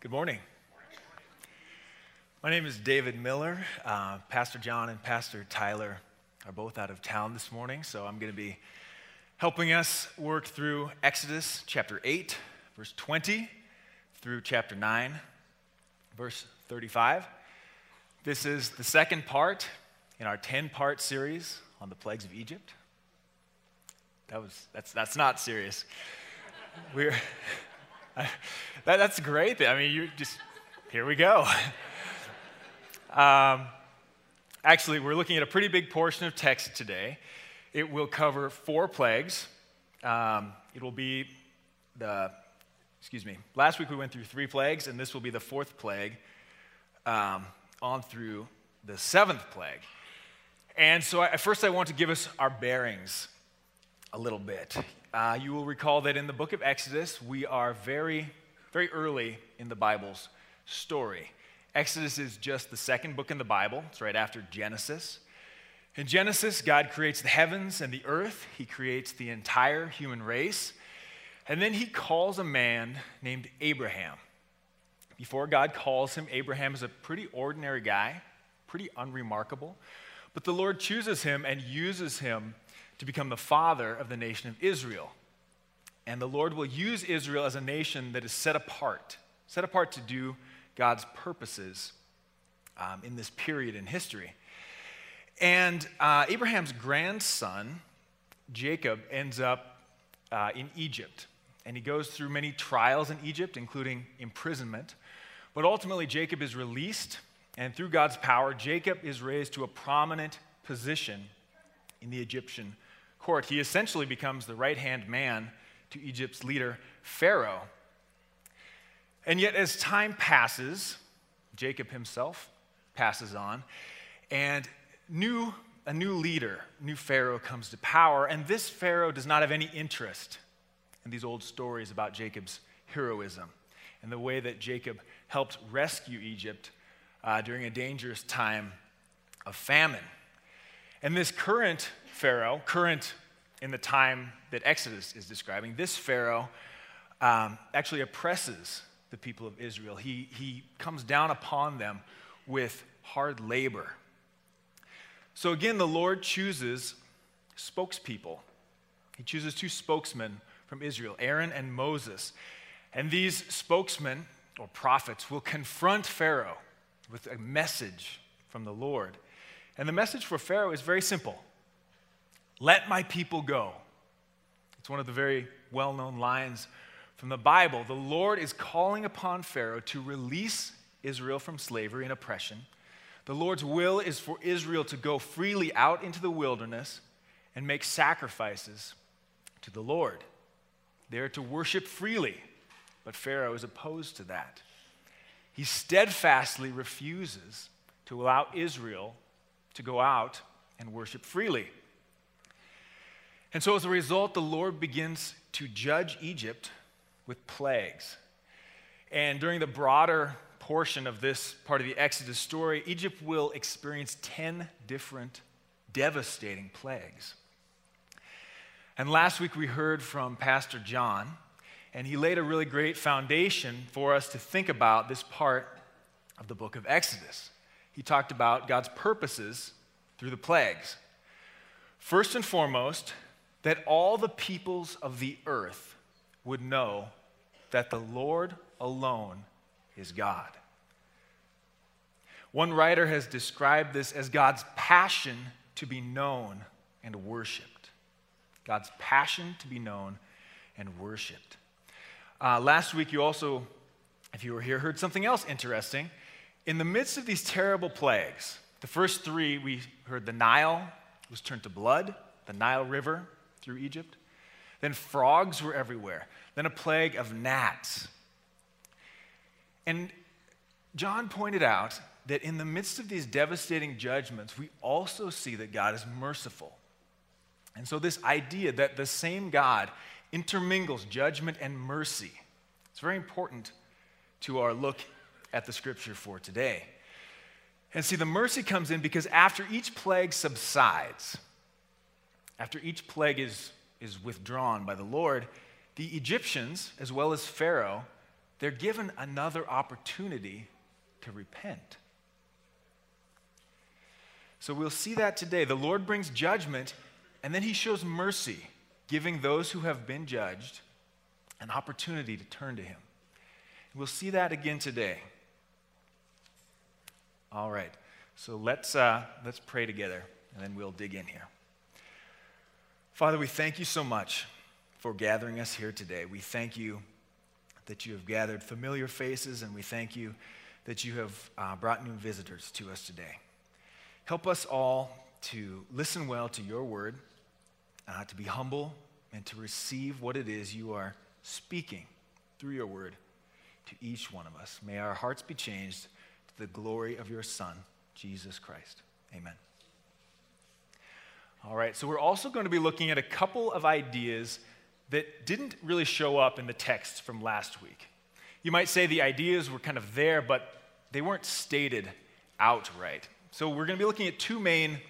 Good morning. My name is David Miller. Pastor John and Pastor Tyler are both out of town this morning, so I'm going to be helping us work through Exodus chapter 8, verse 20, through chapter 9, verse 35. This is the second part in our 10-part series on the plagues of Egypt. That's not serious. That's great. I mean, here we go. Actually, we're looking at a pretty big portion of text today. It will cover 4 plagues. It will be last week we went through 3 plagues, and this will be the 4th plague on through the 7th plague. And so first I want to give us our bearings a little bit. You will recall that in the book of Exodus, we are very, very early in the Bible's story. Exodus is just the second book in the Bible. It's right after Genesis. In Genesis, God creates the heavens and the earth. He creates the entire human race. And then he calls a man named Abraham. Before God calls him, Abraham is a pretty ordinary guy, pretty unremarkable. But the Lord chooses him and uses him to become the father of the nation of Israel. And the Lord will use Israel as a nation that is set apart to do God's purposes in this period in history. And Abraham's grandson, Jacob, ends up in Egypt. And he goes through many trials in Egypt, including imprisonment. But ultimately, Jacob is released, and through God's power, Jacob is raised to a prominent position in the Egyptian court. He essentially becomes the right-hand man to Egypt's leader, Pharaoh. And yet, as time passes, Jacob himself passes on, and a new leader, new Pharaoh comes to power, and this Pharaoh does not have any interest in these old stories about Jacob's heroism and the way that Jacob helped rescue Egypt during a dangerous time of famine. And this current Pharaoh, current in the time that Exodus is describing, this Pharaoh actually oppresses the people of Israel. He comes down upon them with hard labor. So again, the Lord chooses spokespeople. He chooses 2 spokesmen from Israel, Aaron and Moses. And these spokesmen, or prophets, will confront Pharaoh with a message from the Lord. And the message for Pharaoh is very simple. Let my people go. It's one of the very well-known lines from the Bible. The Lord is calling upon Pharaoh to release Israel from slavery and oppression. The Lord's will is for Israel to go freely out into the wilderness and make sacrifices to the Lord. They are to worship freely, but Pharaoh is opposed to that. He steadfastly refuses to allow Israel to go out and worship freely. And so as a result, the Lord begins to judge Egypt with plagues. And during the broader portion of this part of the Exodus story, Egypt will experience 10 different devastating plagues. And last week we heard from Pastor John, and he laid a really great foundation for us to think about this part of the book of Exodus. He talked about God's purposes through the plagues. First and foremost, that all the peoples of the earth would know that the Lord alone is God. One writer has described this as God's passion to be known and worshiped. God's passion to be known and worshiped. Last week you also, if you were here, heard something else interesting. In the midst of these terrible plagues, the first 3 we heard the Nile was turned to blood, the Nile River through Egypt. Then frogs were everywhere. Then a plague of gnats. And John pointed out that in the midst of these devastating judgments, we also see that God is merciful. And so this idea that the same God intermingles judgment and mercy, it's very important to our look at the scripture for today. And see, the mercy comes in because after each plague subsides, after each plague is withdrawn by the Lord, the Egyptians, as well as Pharaoh, they're given another opportunity to repent. So we'll see that today. The Lord brings judgment, and then he shows mercy, giving those who have been judged an opportunity to turn to him. We'll see that again today. All right, so let's pray together, and then we'll dig in here. Father, we thank you so much for gathering us here today. We thank you that you have gathered familiar faces, and we thank you that you have brought new visitors to us today. Help us all to listen well to your word, to be humble, and to receive what it is you are speaking through your word to each one of us. May our hearts be changed to the glory of your Son, Jesus Christ. Amen. All right, so we're also going to be looking at a couple of ideas that didn't really show up in the text from last week. You might say the ideas were kind of there, but they weren't stated outright. So we're going to be looking at two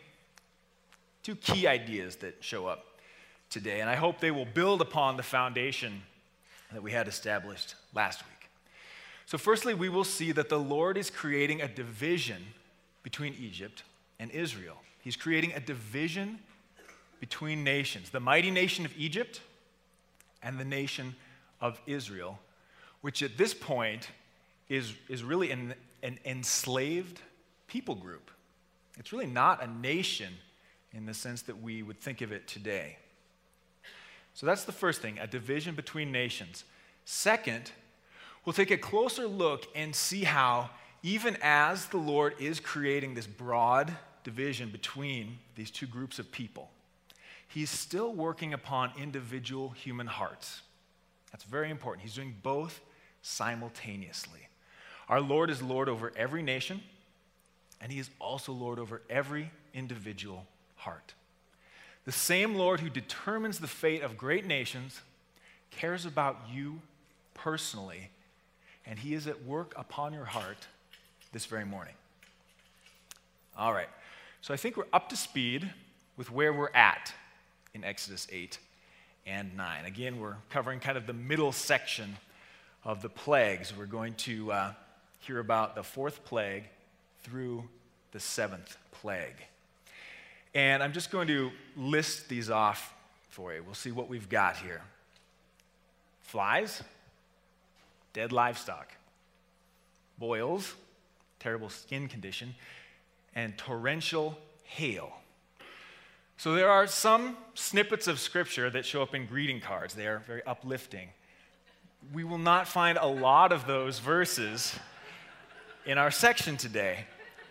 key ideas that show up today, and I hope they will build upon the foundation that we had established last week. So firstly, we will see that the Lord is creating a division between Egypt and Israel. He's creating a division between nations, the mighty nation of Egypt and the nation of Israel, which at this point is really an enslaved people group. It's really not a nation in the sense that we would think of it today. So that's the first thing, a division between nations. Second, we'll take a closer look and see how, even as the Lord is creating this broad division between these two groups of people, he's still working upon individual human hearts. That's very important. He's doing both simultaneously. Our Lord is Lord over every nation, and he is also Lord over every individual heart. The same Lord who determines the fate of great nations cares about you personally, and he is at work upon your heart this very morning. All right, so I think we're up to speed with where we're at in Exodus 8 and 9. Again, we're covering kind of the middle section of the plagues. We're going to hear about the fourth plague through the seventh plague. And I'm just going to list these off for you. We'll see what we've got here. Flies, dead livestock, boils, terrible skin condition, and torrential hail. So there are some snippets of scripture that show up in greeting cards. They are very uplifting. We will not find a lot of those verses in our section today.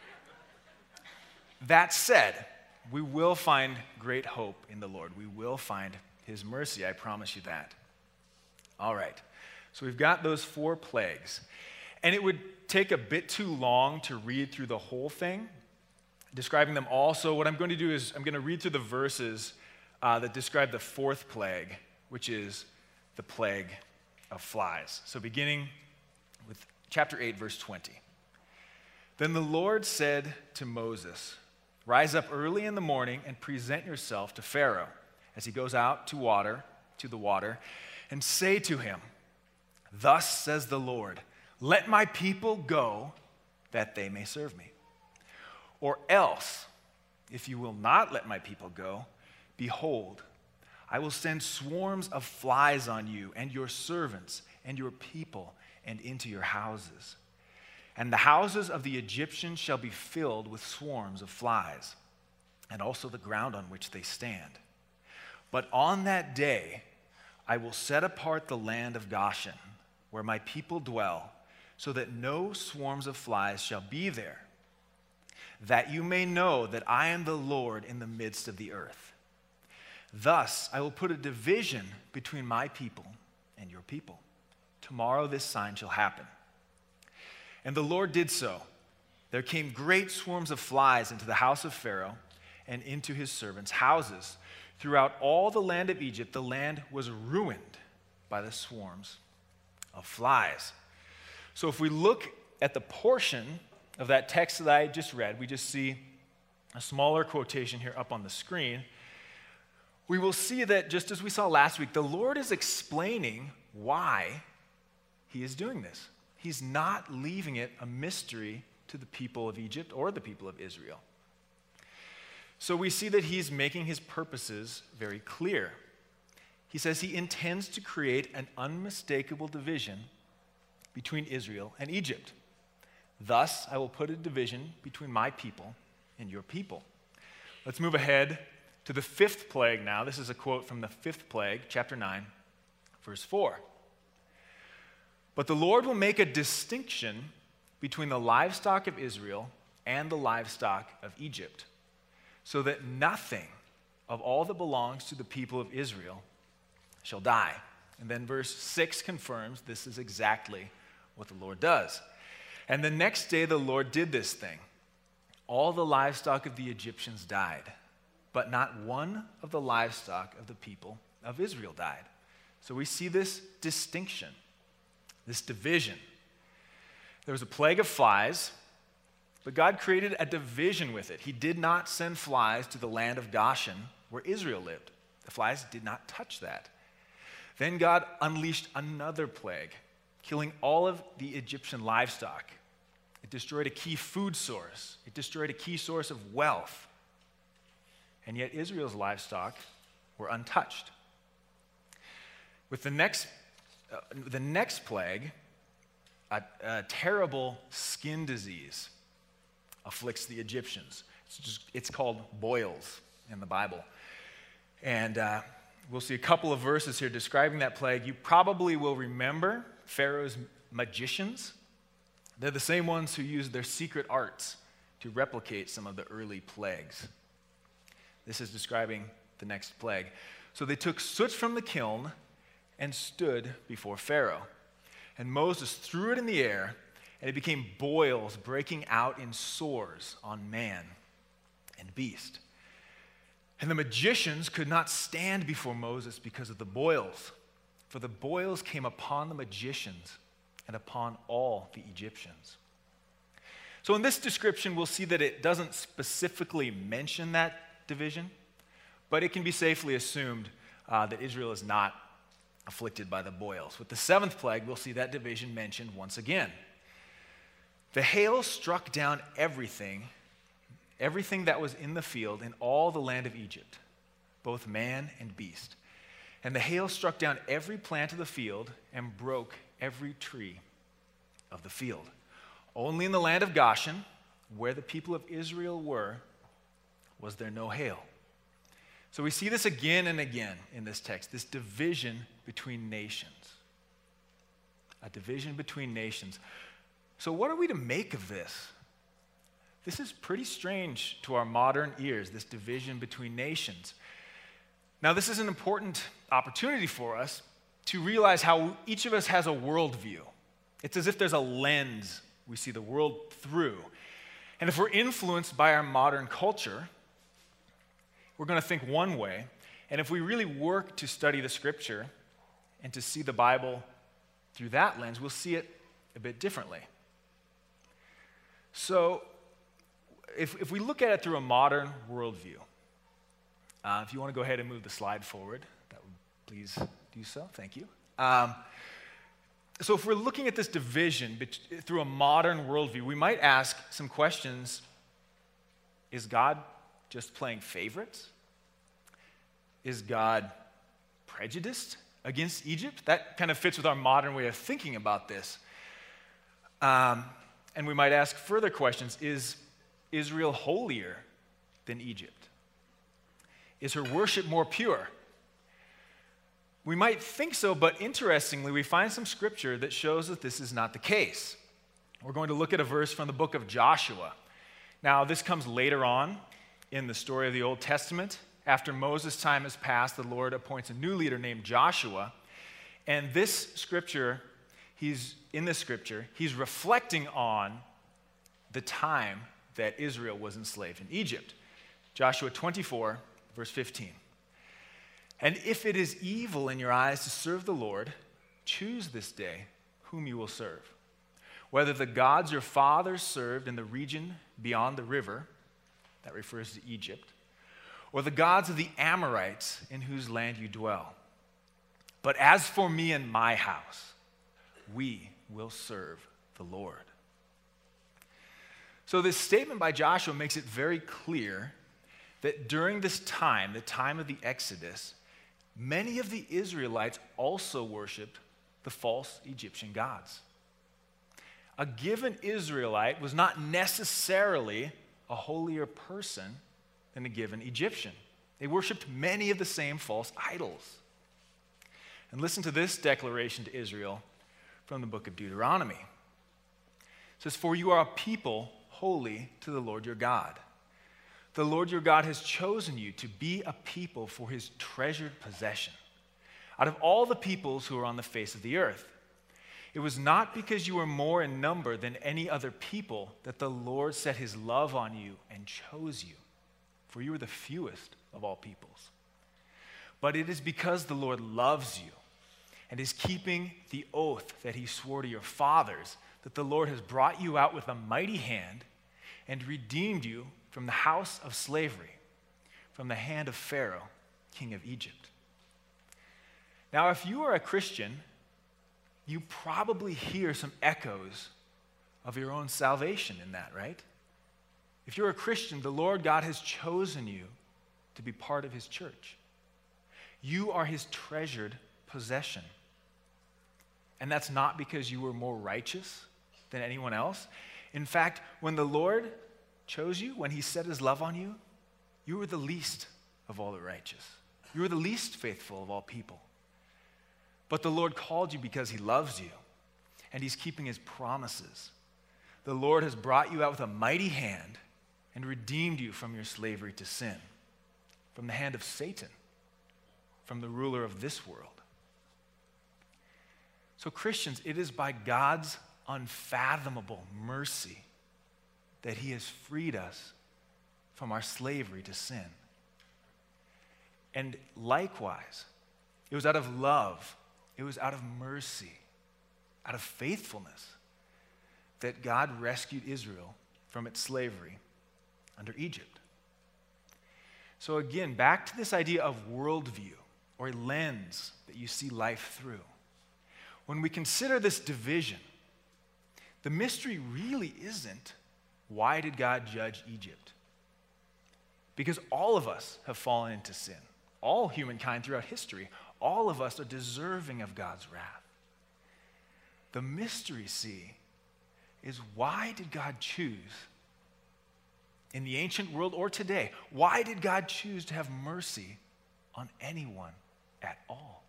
That said, we will find great hope in the Lord. We will find his mercy, I promise you that. All right, so we've got those four plagues. And it would take a bit too long to read through the whole thing, describing them all. So what I'm going to do is I'm going to read through the verses that describe the fourth plague, which is the plague of flies. So beginning with chapter 8, verse 20. Then the Lord said to Moses, "Rise up early in the morning and present yourself to Pharaoh as he goes out to the water, and say to him, 'Thus says the Lord, let my people go that they may serve me. Or else, if you will not let my people go, behold, I will send swarms of flies on you and your servants and your people and into your houses. And the houses of the Egyptians shall be filled with swarms of flies, and also the ground on which they stand. But on that day I will set apart the land of Goshen, where my people dwell, so that no swarms of flies shall be there, that you may know that I am the Lord in the midst of the earth. Thus I will put a division between my people and your people. Tomorrow this sign shall happen.' And the Lord did so. There came great swarms of flies into the house of Pharaoh and into his servants' houses. Throughout all the land of Egypt, the land was ruined by the swarms of flies." So if we look at the portion of that text that I just read, we just see a smaller quotation here up on the screen. We will see that, just as we saw last week, the Lord is explaining why he is doing this. He's not leaving it a mystery to the people of Egypt or the people of Israel. So we see that he's making his purposes very clear. He says he intends to create an unmistakable division between Israel and Egypt. Thus, I will put a division between my people and your people. Let's move ahead to the fifth plague now. This is a quote from the fifth plague, chapter 9, verse 4. But the Lord will make a distinction between the livestock of Israel and the livestock of Egypt, so that nothing of all that belongs to the people of Israel shall die. And then verse 6 confirms this is exactly what the Lord does. And the next day the Lord did this thing. All the livestock of the Egyptians died, but not one of the livestock of the people of Israel died. So we see this distinction, this division. There was a plague of flies, but God created a division with it. He did not send flies to the land of Goshen where Israel lived. The flies did not touch that. Then God unleashed another plague, killing all of the Egyptian livestock. It destroyed a key food source. It destroyed a key source of wealth. And yet Israel's livestock were untouched. With the next plague, a terrible skin disease afflicts the Egyptians. It's called boils in the Bible. And we'll see a couple of verses here describing that plague. You probably will remember Pharaoh's magicians. They're the same ones who used their secret arts to replicate some of the early plagues. This is describing the next plague. So they took soot from the kiln and stood before Pharaoh. And Moses threw it in the air, and it became boils breaking out in sores on man and beast. And the magicians could not stand before Moses because of the boils, for the boils came upon the magicians and upon all the Egyptians. So in this description, we'll see that it doesn't specifically mention that division, but it can be safely assumed that Israel is not afflicted by the boils. With the seventh plague, we'll see that division mentioned once again. The hail struck down everything that was in the field in all the land of Egypt, both man and beast. And the hail struck down every plant of the field and broke every tree of the field. Only in the land of Goshen, where the people of Israel were, was there no hail. So we see this again and again in this text, this division between nations. A division between nations. So what are we to make of this? This is pretty strange to our modern ears, this division between nations. Now, this is an important opportunity for us to realize how each of us has a worldview. It's as if there's a lens we see the world through. And if we're influenced by our modern culture, we're going to think one way. And if we really work to study the Scripture and to see the Bible through that lens, we'll see it a bit differently. So, if we look at it through a modern worldview, if you want to go ahead and move the slide forward, that would please do so. Thank you. So if we're looking at this division through a modern worldview, we might ask some questions. Is God just playing favorites? Is God prejudiced against Egypt? That kind of fits with our modern way of thinking about this. And we might ask further questions. Is Israel holier than Egypt? Is her worship more pure? We might think so, but interestingly, we find some scripture that shows that this is not the case. We're going to look at a verse from the book of Joshua. Now, this comes later on in the story of the Old Testament. After Moses' time has passed, the Lord appoints a new leader named Joshua. And this scripture, he's reflecting on the time that Israel was enslaved in Egypt. Joshua 24, verse 15. And if it is evil in your eyes to serve the Lord, choose this day whom you will serve. Whether the gods your fathers served in the region beyond the river, that refers to Egypt, or the gods of the Amorites in whose land you dwell. But as for me and my house, we will serve the Lord. So this statement by Joshua makes it very clear that during this time, the time of the Exodus, many of the Israelites also worshiped the false Egyptian gods. A given Israelite was not necessarily a holier person than a given Egyptian. They worshiped many of the same false idols. And listen to this declaration to Israel from the book of Deuteronomy. It says, "For you are a people holy to the Lord your God. The Lord your God has chosen you to be a people for his treasured possession out of all the peoples who are on the face of the earth. It was not because you were more in number than any other people that the Lord set his love on you and chose you, for you were the fewest of all peoples. But it is because the Lord loves you and is keeping the oath that he swore to your fathers that the Lord has brought you out with a mighty hand and redeemed you from the house of slavery, from the hand of Pharaoh, king of Egypt." Now, if you are a Christian, you probably hear some echoes of your own salvation in that, right? If you're a Christian, the Lord God has chosen you to be part of his church. You are his treasured possession. And that's not because you were more righteous than anyone else. In fact, when the Lord chose you, when he set his love on you, you were the least of all the righteous. You were the least faithful of all people. But the Lord called you because he loves you, and he's keeping his promises. The Lord has brought you out with a mighty hand and redeemed you from your slavery to sin, from the hand of Satan, from the ruler of this world. So Christians, it is by God's unfathomable mercy that he has freed us from our slavery to sin. And likewise, it was out of love, it was out of mercy, out of faithfulness that God rescued Israel from its slavery under Egypt. So again, back to this idea of worldview or a lens that you see life through. When we consider this division, the mystery really isn't, why did God judge Egypt? Because all of us have fallen into sin. All humankind throughout history, all of us are deserving of God's wrath. The mystery, see, is why did God choose, in the ancient world or today, why did God choose to have mercy on anyone at all?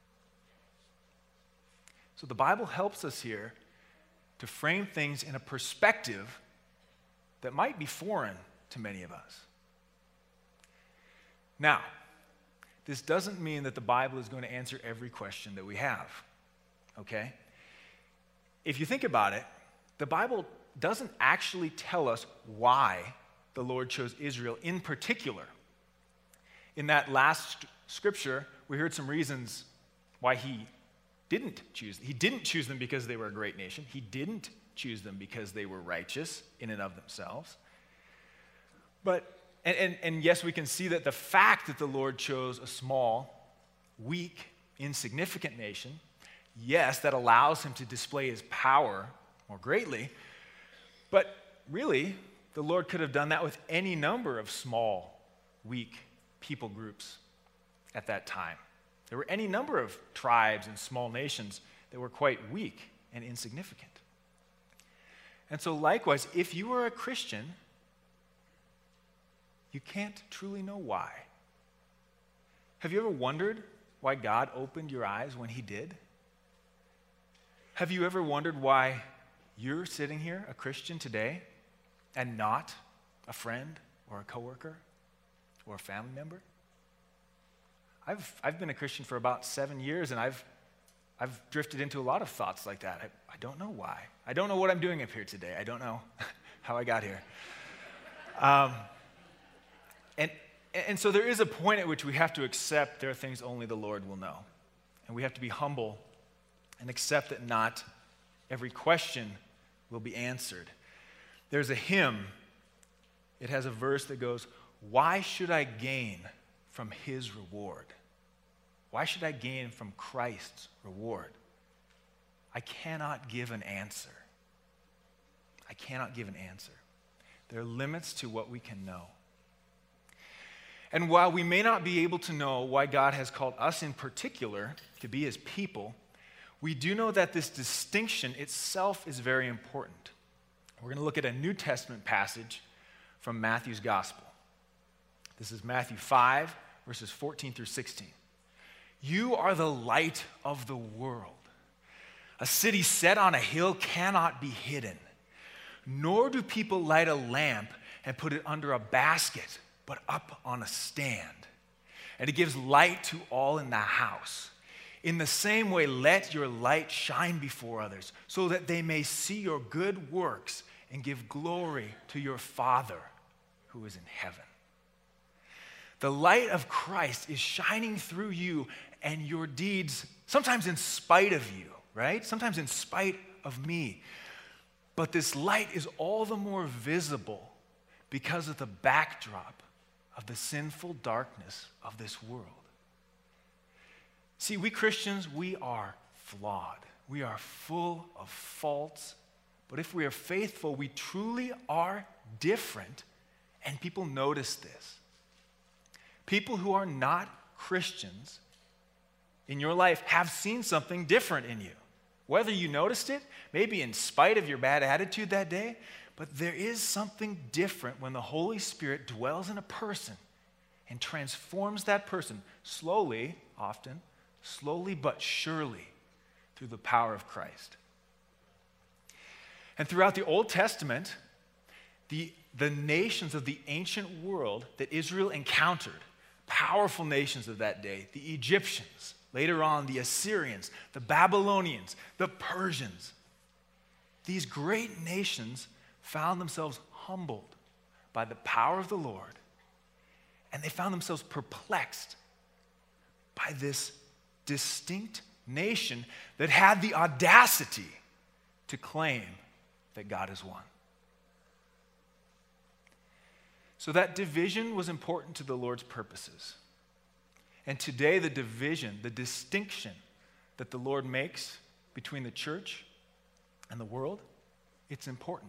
So the Bible helps us here to frame things in a perspective that might be foreign to many of us. Now, this doesn't mean that the Bible is going to answer every question that we have, okay? If you think about it, the Bible doesn't actually tell us why the Lord chose Israel in particular. In that last scripture, we heard some reasons why he didn't choose them. He didn't choose them because they were a great nation. He didn't choose them because they were righteous in and of themselves. But, and yes, we can see that the fact that the Lord chose a small, weak, insignificant nation, yes, that allows him to display his power more greatly. But really, the Lord could have done that with any number of small, weak people groups at that time. There were any number of tribes and small nations that were quite weak and insignificant. And so likewise, if you are a Christian, you can't truly know why. Have you ever wondered why God opened your eyes when he did? Have you ever wondered why you're sitting here, a Christian today, and not a friend or a coworker or a family member? I've been a Christian for about 7 years, and I've drifted into a lot of thoughts like that. I don't know why. I don't know what I'm doing up here today. I don't know how I got here. And so there is a point at which we have to accept there are things only the Lord will know. And we have to be humble and accept that not every question will be answered. There's a hymn. It has a verse that goes, "Why should I gain from his reward? Why should I gain from Christ's reward? I cannot give an answer. I cannot give an answer. There are limits to what we can know. And while we may not be able to know why God has called us in particular to be his people, we do know that this distinction itself is very important. We're going to look at a New Testament passage from Matthew's Gospel. This is Matthew 5, verses 14 through 16. You are the light of the world. A city set on a hill cannot be hidden, nor do people light a lamp and put it under a basket, but up on a stand. And it gives light to all in the house. In the same way, let your light shine before others, so that they may see your good works and give glory to your Father who is in heaven. The light of Christ is shining through you and your deeds, sometimes in spite of you, right? Sometimes in spite of me. But this light is all the more visible because of the backdrop of the sinful darkness of this world. See, we Christians, we are flawed. We are full of faults. But if we are faithful, we truly are different, and people notice this. People who are not Christians in your life have seen something different in you. Whether you noticed it, maybe in spite of your bad attitude that day, but there is something different when the Holy Spirit dwells in a person and transforms that person slowly, often, slowly but surely through the power of Christ. And throughout the Old Testament, the nations of the ancient world that Israel encountered, powerful nations of that day, the Egyptians, later on the Assyrians, the Babylonians, the Persians, these great nations found themselves humbled by the power of the Lord, and they found themselves perplexed by this distinct nation that had the audacity to claim that God is one. So that division was important to the Lord's purposes. And today the division, the distinction that the Lord makes between the church and the world, it's important.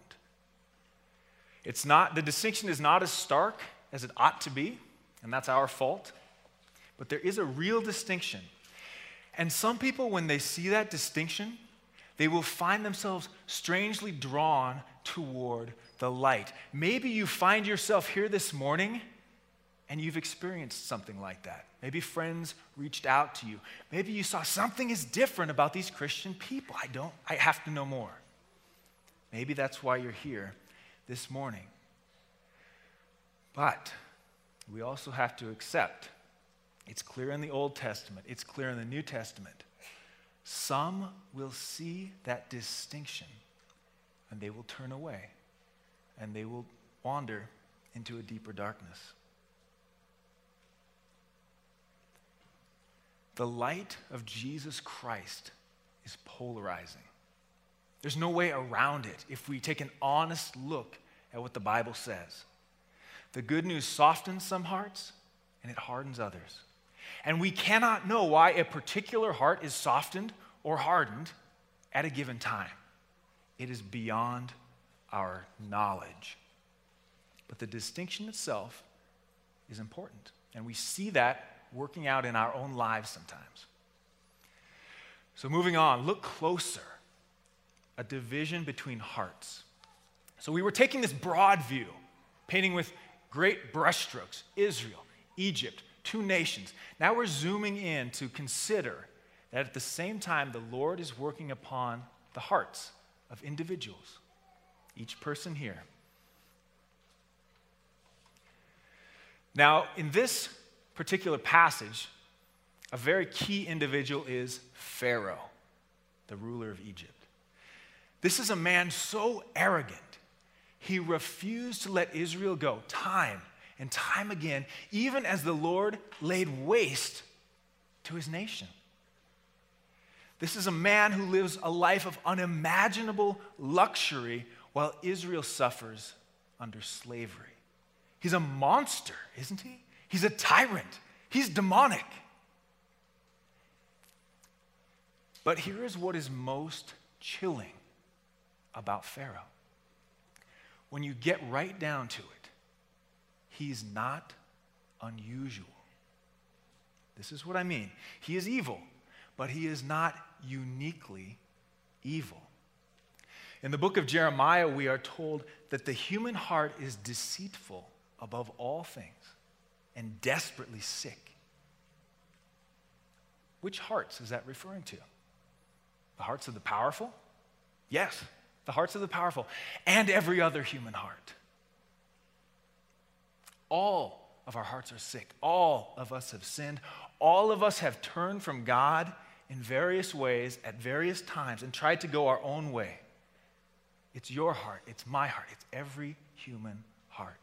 The distinction is not as stark as it ought to be, and that's our fault. But there is a real distinction. And some people, when they see that distinction, they will find themselves strangely drawn toward the light. Maybe you find yourself here this morning and you've experienced something like that. Maybe friends reached out to you. Maybe you saw something is different about these Christian people. I have to know more. Maybe that's why you're here this morning. But we also have to accept, it's clear in the Old Testament, it's clear in the New Testament, some will see that distinction and they will turn away and they will wander into a deeper darkness. The light of Jesus Christ is polarizing. There's no way around it if we take an honest look at what the Bible says. The good news softens some hearts and it hardens others. And we cannot know why a particular heart is softened or hardened at a given time. It is beyond our knowledge. But the distinction itself is important. And we see that working out in our own lives sometimes. So moving on, look closer. A division between hearts. So we were taking this broad view, painting with great brushstrokes, Israel, Egypt, two nations. Now we're zooming in to consider that at the same time the Lord is working upon the hearts of individuals, each person here. Now, in this particular passage, a very key individual is Pharaoh, the ruler of Egypt. This is a man so arrogant, he refused to let Israel go time and time again, even as the Lord laid waste to his nation. This is a man who lives a life of unimaginable luxury while Israel suffers under slavery. He's a monster, isn't he? He's a tyrant. He's demonic. But here is what is most chilling about Pharaoh. When you get right down to it, he's not unusual. This is what I mean. He is evil, but he is not uniquely evil. In the book of Jeremiah, we are told that the human heart is deceitful above all things and desperately sick. Which hearts is that referring to? The hearts of the powerful? Yes, the hearts of the powerful and every other human heart. All of our hearts are sick. All of us have sinned. All of us have turned from God in various ways at various times and tried to go our own way. It's your heart. It's my heart. It's every human heart.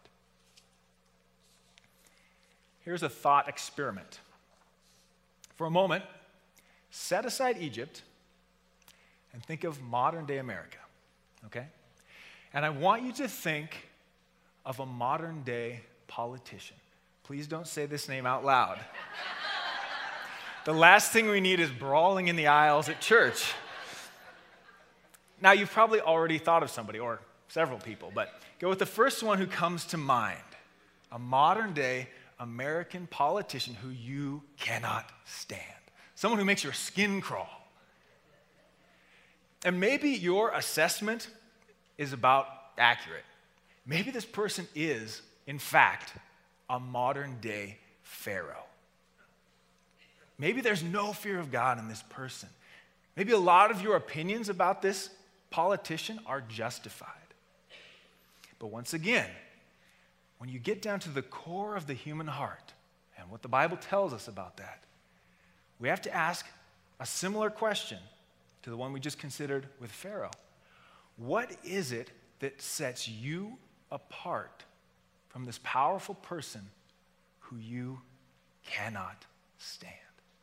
Here's a thought experiment. For a moment, set aside Egypt and think of modern day America, okay? And I want you to think of a modern day politician. Please don't say this name out loud. The last thing we need is brawling in the aisles at church. Now, you've probably already thought of somebody, or several people, but go with the first one who comes to mind. A modern day American politician who you cannot stand. Someone who makes your skin crawl. And maybe your assessment is about accurate. Maybe this person is, in fact, a modern day Pharaoh. Maybe there's no fear of God in this person. Maybe a lot of your opinions about this politician are justified. But once again, when you get down to the core of the human heart and what the Bible tells us about that, we have to ask a similar question to the one we just considered with Pharaoh. What is it that sets you apart from this powerful person who you cannot stand?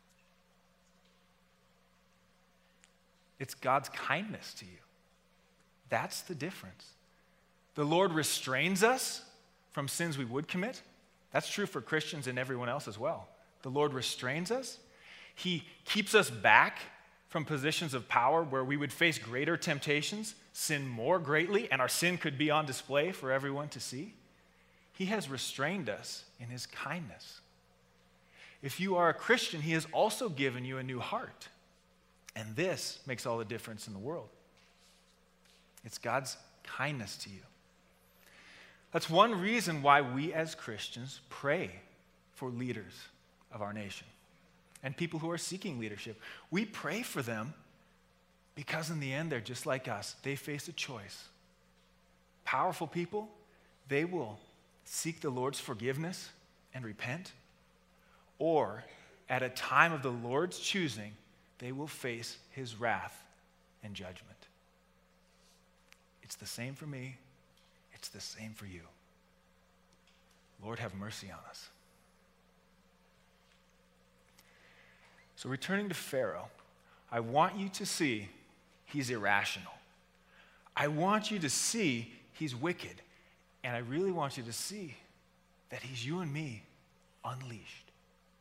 It's God's kindness to you. That's the difference. The Lord restrains us from sins we would commit. That's true for Christians and everyone else as well. The Lord restrains us. He keeps us back from positions of power where we would face greater temptations, sin more greatly, and our sin could be on display for everyone to see. He has restrained us in his kindness. If you are a Christian, he has also given you a new heart. And this makes all the difference in the world. It's God's kindness to you. That's one reason why we as Christians pray for leaders of our nation and people who are seeking leadership. We pray for them because in the end, they're just like us. They face a choice. Powerful people, they will seek the Lord's forgiveness and repent, or at a time of the Lord's choosing, they will face his wrath and judgment. It's the same for me. It's the same for you. Lord, have mercy on us. So returning to Pharaoh, I want you to see he's irrational. I want you to see he's wicked. And I really want you to see that he's you and me unleashed.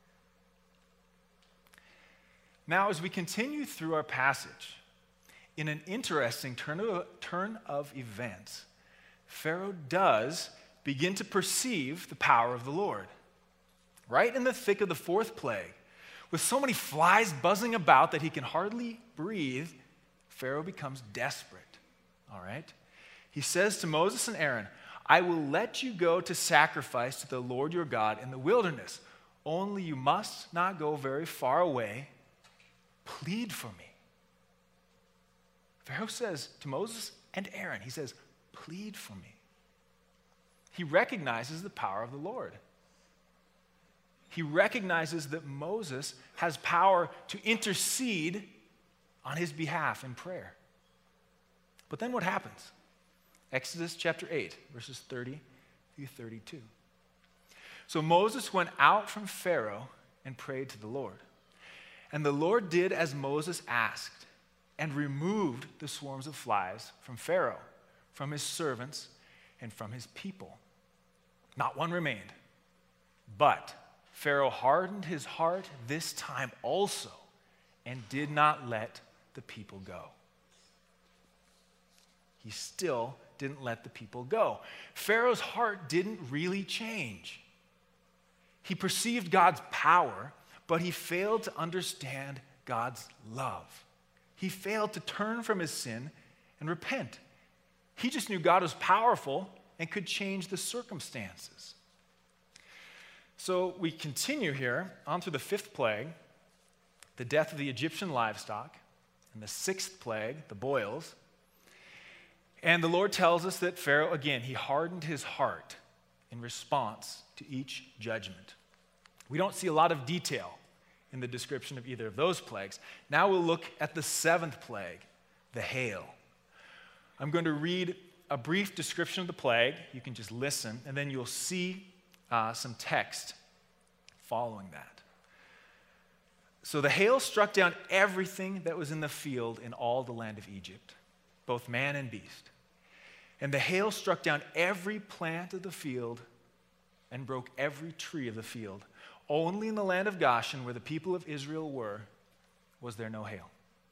Now, as we continue through our passage, in an interesting turn of events, Pharaoh does begin to perceive the power of the Lord. Right in the thick of the fourth plague, with so many flies buzzing about that he can hardly breathe, Pharaoh becomes desperate. All right? He says to Moses and Aaron, I will let you go to sacrifice to the Lord your God in the wilderness. Only you must not go very far away. Plead for me. Pharaoh says to Moses and Aaron, he says, plead for me. He recognizes the power of the Lord. He recognizes that Moses has power to intercede on his behalf in prayer. But then what happens? Exodus chapter 8, verses 30 through 32. So Moses went out from Pharaoh and prayed to the Lord. And the Lord did as Moses asked and removed the swarms of flies from Pharaoh, from his servants, and from his people. Not one remained. But Pharaoh hardened his heart this time also and did not let the people go. He still didn't let the people go. Pharaoh's heart didn't really change. He perceived God's power, but he failed to understand God's love. He failed to turn from his sin and repent. He just knew God was powerful and could change the circumstances. So we continue here on through the fifth plague, the death of the Egyptian livestock, and the sixth plague, the boils. And the Lord tells us that Pharaoh, again, he hardened his heart in response to each judgment. We don't see a lot of detail in the description of either of those plagues. Now we'll look at the seventh plague, the hail. I'm going to read a brief description of the plague. You can just listen, and then you'll see some text following that. So the hail struck down everything that was in the field in all the land of Egypt, both man and beast. And the hail struck down every plant of the field and broke every tree of the field. Only in the land of Goshen, where the people of Israel were, was there no hail.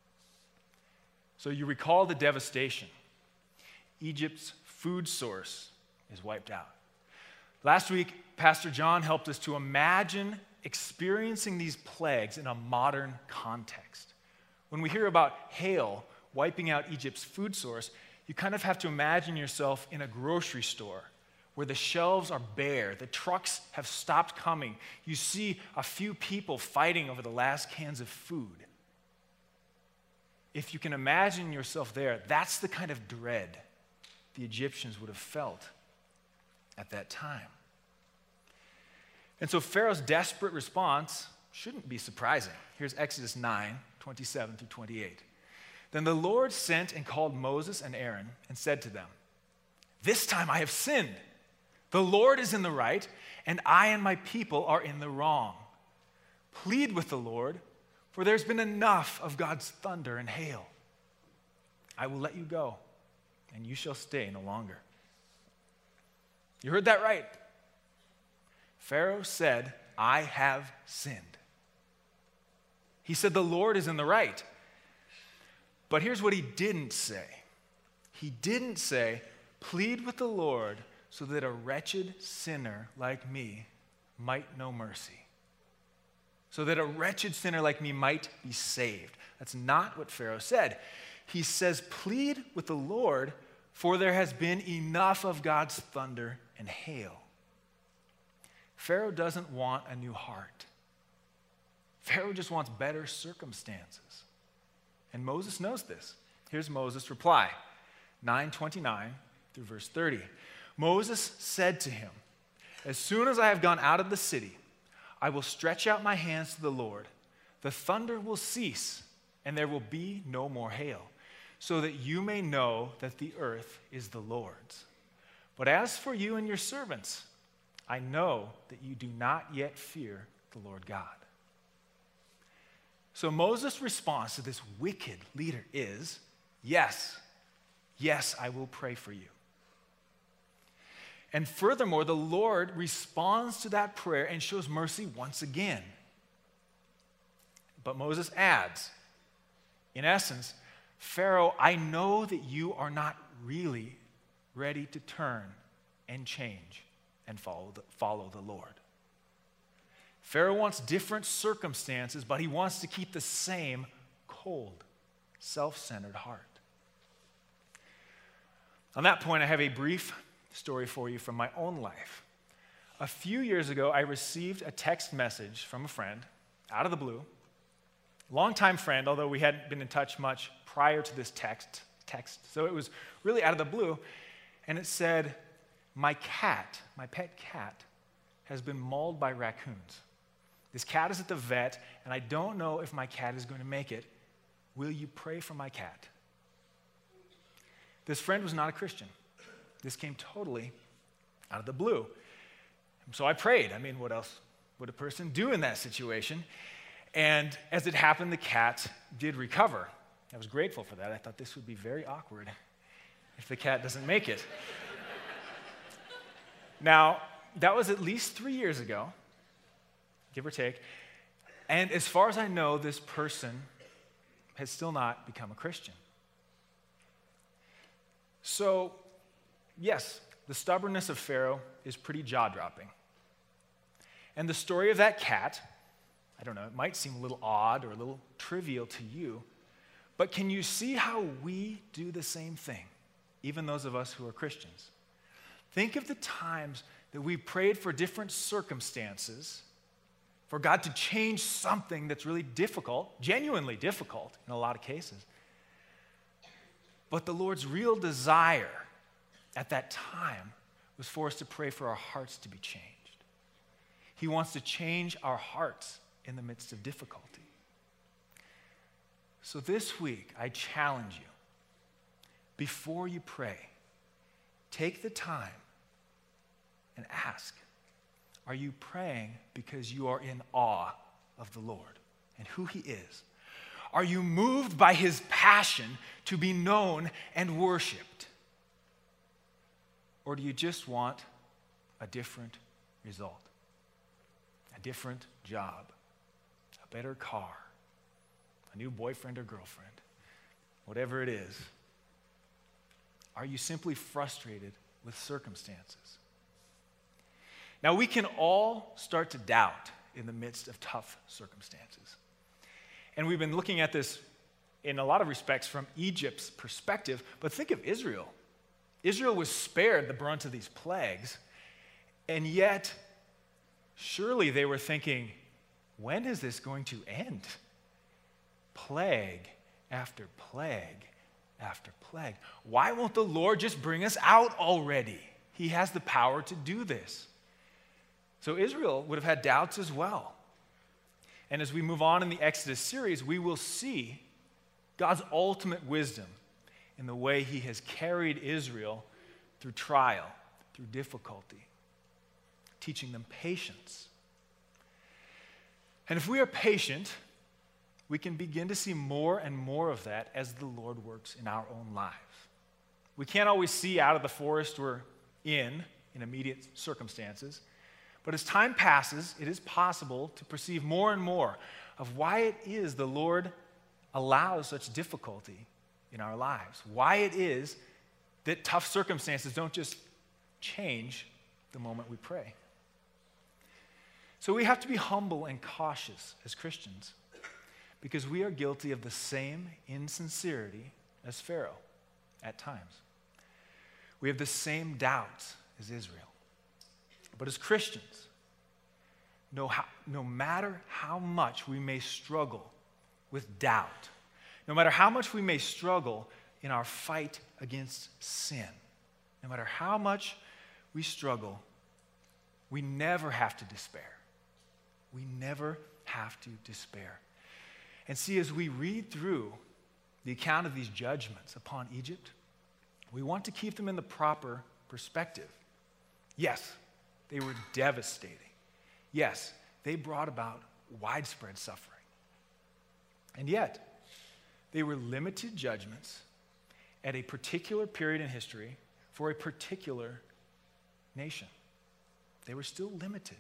So you recall the devastation. Egypt's food source is wiped out. Last week, Pastor John helped us to imagine experiencing these plagues in a modern context. When we hear about hail wiping out Egypt's food source, you kind of have to imagine yourself in a grocery store where the shelves are bare, the trucks have stopped coming. You see a few people fighting over the last cans of food. If you can imagine yourself there, that's the kind of dread the Egyptians would have felt at that time. And so Pharaoh's desperate response shouldn't be surprising. Here's Exodus 9, 27 through 28. Then the Lord sent and called Moses and Aaron and said to them, "This time I have sinned. The Lord is in the right, and I and my people are in the wrong. Plead with the Lord, for there's been enough of God's thunder and hail. I will let you go, and you shall stay no longer." You heard that right. Pharaoh said, "I have sinned." He said the Lord is in the right. But here's what he didn't say. He didn't say, "Plead with the Lord so that a wretched sinner like me might know mercy. So that a wretched sinner like me might be saved." That's not what Pharaoh said. He says, "Plead with the Lord, for there has been enough of God's thunder and hail." Pharaoh doesn't want a new heart. Pharaoh just wants better circumstances. And Moses knows this. Here's Moses' reply, 9:29 through verse 30. Moses said to him, "As soon as I have gone out of the city, I will stretch out my hands to the Lord. The thunder will cease, and there will be no more hail, so that you may know that the earth is the Lord's. But as for you and your servants, I know that you do not yet fear the Lord God." So Moses' response to this wicked leader is, yes, I will pray for you. And furthermore, the Lord responds to that prayer and shows mercy once again. But Moses adds, in essence, "Pharaoh, I know that you are not really ready to turn and change and follow the Lord. Pharaoh wants different circumstances, but he wants to keep the same cold, self-centered heart." On that point, I have a brief story for you from my own life. A few years ago, I received a text message from a friend, out of the blue, longtime friend, although we hadn't been in touch much prior to this text, so it was really out of the blue, and it said, my pet cat, has been mauled by raccoons. This cat is at the vet, and I don't know if my cat is going to make it. Will you pray for my cat? This friend was not a Christian. This came totally out of the blue. So I prayed. I mean, what else would a person do in that situation? And as it happened, the cat did recover. I was grateful for that. I thought this would be very awkward if the cat doesn't make it. Now, that was at least 3 years ago, give or take. And as far as I know, this person has still not become a Christian. So, yes, the stubbornness of Pharaoh is pretty jaw-dropping. And the story of that cat, I don't know, it might seem a little odd or a little trivial to you, but can you see how we do the same thing, even those of us who are Christians? Think of the times that we prayed for different circumstances, for God to change something that's really difficult, genuinely difficult in a lot of cases. But the Lord's real desire at that time was for us to pray for our hearts to be changed. He wants to change our hearts in the midst of difficulty. So this week, I challenge you, before you pray, take the time and ask, are you praying because you are in awe of the Lord and who He is? Are you moved by His passion to be known and worshiped? Or do you just want a different result? A different job, a better car, a new boyfriend or girlfriend, whatever it is. Are you simply frustrated with circumstances? Now, we can all start to doubt in the midst of tough circumstances. And we've been looking at this in a lot of respects from Egypt's perspective, but think of Israel. Israel was spared the brunt of these plagues, and yet, surely they were thinking, when is this going to end? Plague after plague after plague. Why won't the Lord just bring us out already? He has the power to do this. So Israel would have had doubts as well. And as we move on in the Exodus series, we will see God's ultimate wisdom in the way He has carried Israel through trial, through difficulty, teaching them patience. And if we are patient, we can begin to see more and more of that as the Lord works in our own lives. We can't always see out of the forest we're in immediate circumstances, but as time passes, it is possible to perceive more and more of why it is the Lord allows such difficulty in our lives, why it is that tough circumstances don't just change the moment we pray. So we have to be humble and cautious as Christians because we are guilty of the same insincerity as Pharaoh at times. We have the same doubts as Israel. But as Christians, no matter how much we may struggle with doubt, no matter how much we may struggle in our fight against sin, no matter how much we struggle, we never have to despair. We never have to despair. And see, as we read through the account of these judgments upon Egypt, we want to keep them in the proper perspective. Yes, they were devastating. Yes, they brought about widespread suffering. And yet, they were limited judgments at a particular period in history for a particular nation. They were still limited.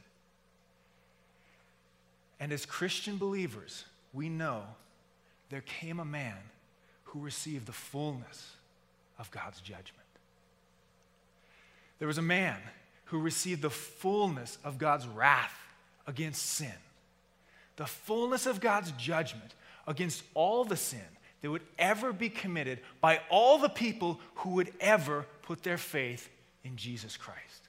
And as Christian believers, we know there came a man who received the fullness of God's judgment. There was a man who received the fullness of God's wrath against sin, the fullness of God's judgment against all the sin that would ever be committed by all the people who would ever put their faith in Jesus Christ.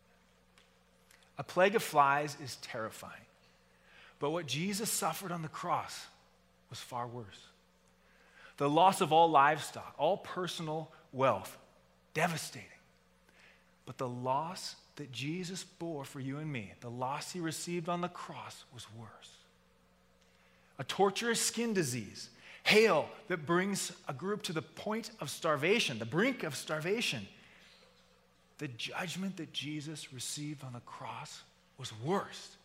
A plague of flies is terrifying, but what Jesus suffered on the cross was far worse. The loss of all livestock, all personal wealth, devastating. But the loss that Jesus bore for you and me, the loss He received on the cross, was worse. A torturous skin disease, hail that brings a group to the point of starvation, the brink of starvation. The judgment that Jesus received on the cross was worse.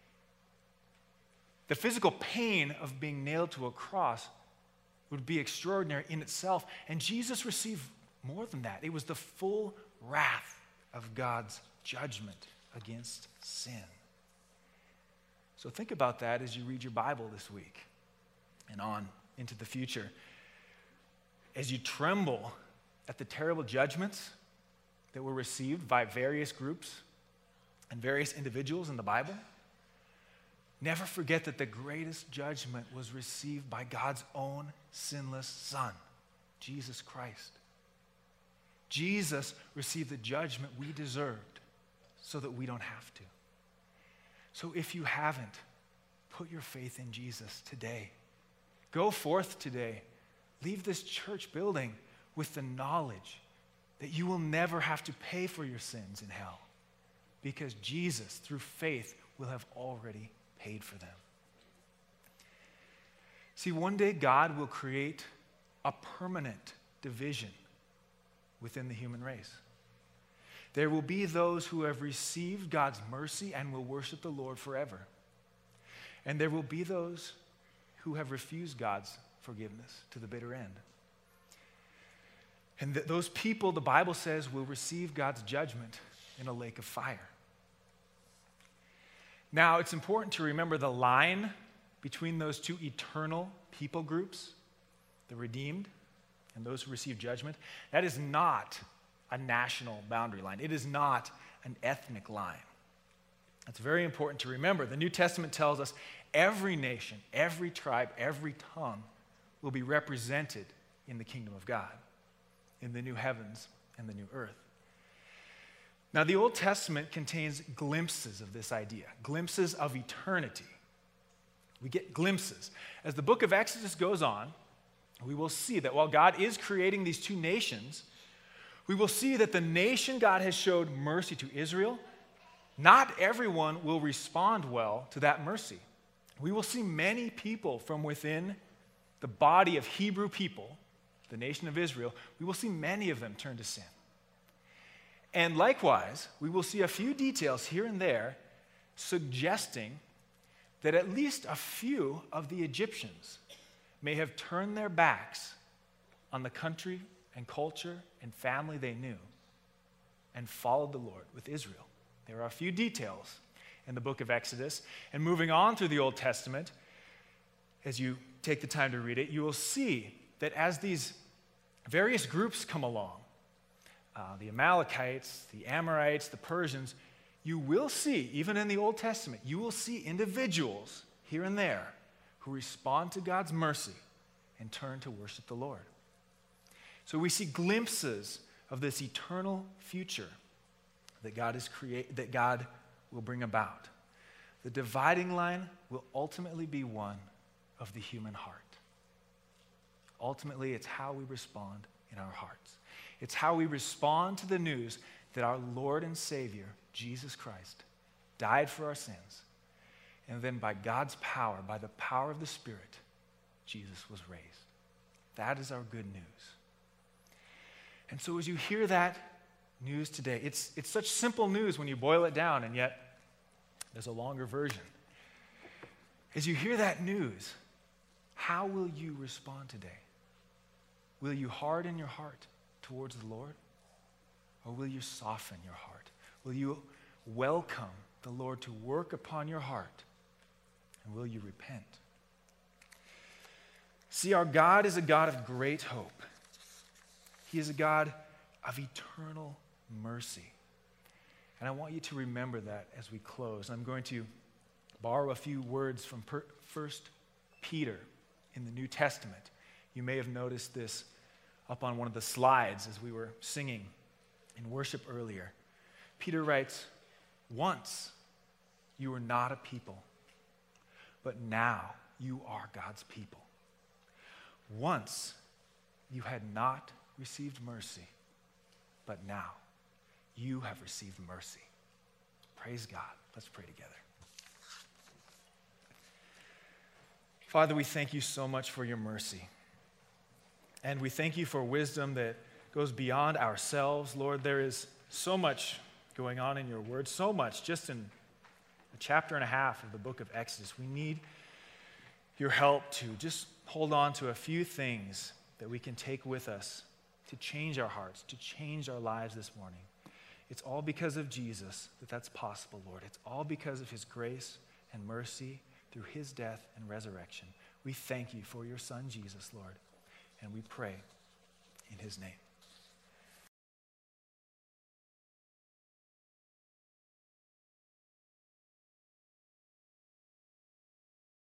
The physical pain of being nailed to a cross would be extraordinary in itself, and Jesus received more than that. It was the full wrath of God's judgment against sin. So think about that as you read your Bible this week and on into the future, as you tremble at the terrible judgments that were received by various groups and various individuals in the Bible, never forget that the greatest judgment was received by God's own sinless Son, Jesus Christ. Jesus received the judgment we deserved so that we don't have to. So if you haven't, put your faith in Jesus today. Go forth today. Leave this church building with the knowledge that you will never have to pay for your sins in hell, because Jesus, through faith, will have already paid for them. See, one day God will create a permanent division within the human race. There will be those who have received God's mercy and will worship the Lord forever. And there will be those who have refused God's forgiveness to the bitter end. And those people, the Bible says, will receive God's judgment in a lake of fire. Now, it's important to remember the line between those two eternal people groups, the redeemed and those who receive judgment. That is not a national boundary line. It is not an ethnic line. It's very important to remember. The New Testament tells us every nation, every tribe, every tongue will be represented in the kingdom of God, in the new heavens and the new earth. Now, the Old Testament contains glimpses of this idea, glimpses of eternity. We get glimpses. As the book of Exodus goes on, we will see that while God is creating these two nations, we will see that the nation God has showed mercy to Israel, not everyone will respond well to that mercy. We will see many people from within the body of Hebrew people, the nation of Israel, we will see many of them turn to sin. And likewise, we will see a few details here and there suggesting that at least a few of the Egyptians may have turned their backs on the country and culture and family they knew and followed the Lord with Israel. There are a few details in the book of Exodus. And moving on through the Old Testament, as you take the time to read it, you will see that as these various groups come along, the Amalekites, the Amorites, the Persians, you will see, even in the Old Testament, you will see individuals here and there who respond to God's mercy and turn to worship the Lord. So we see glimpses of this eternal future that God will bring about. The dividing line will ultimately be one of the human heart. Ultimately, it's how we respond in our hearts. It's how we respond to the news that our Lord and Savior, Jesus Christ, died for our sins. And then by God's power, by the power of the Spirit, Jesus was raised. That is our good news. And so as you hear that news today, it's such simple news when you boil it down, and yet there's a longer version. As you hear that news, how will you respond today? Will you harden your heart towards the Lord? Or will you soften your heart? Will you welcome the Lord to work upon your heart? And will you repent? See, our God is a God of great hope. He is a God of eternal mercy. And I want you to remember that as we close. I'm going to borrow a few words from 1 Peter in the New Testament. You may have noticed this up on one of the slides as we were singing in worship earlier. Peter writes, "Once you were not a people, but now you are God's people. Once you had not received mercy, but now you have received mercy." Praise God. Let's pray together. Father, we thank you so much for your mercy. And we thank you for wisdom that goes beyond ourselves. Lord, there is so much going on in your word, so much just in a chapter and a half of the book of Exodus. We need your help to just hold on to a few things that we can take with us to change our hearts, to change our lives this morning. It's all because of Jesus that that's possible, Lord. It's all because of his grace and mercy through his death and resurrection. We thank you for your Son, Jesus, Lord, and we pray in his name.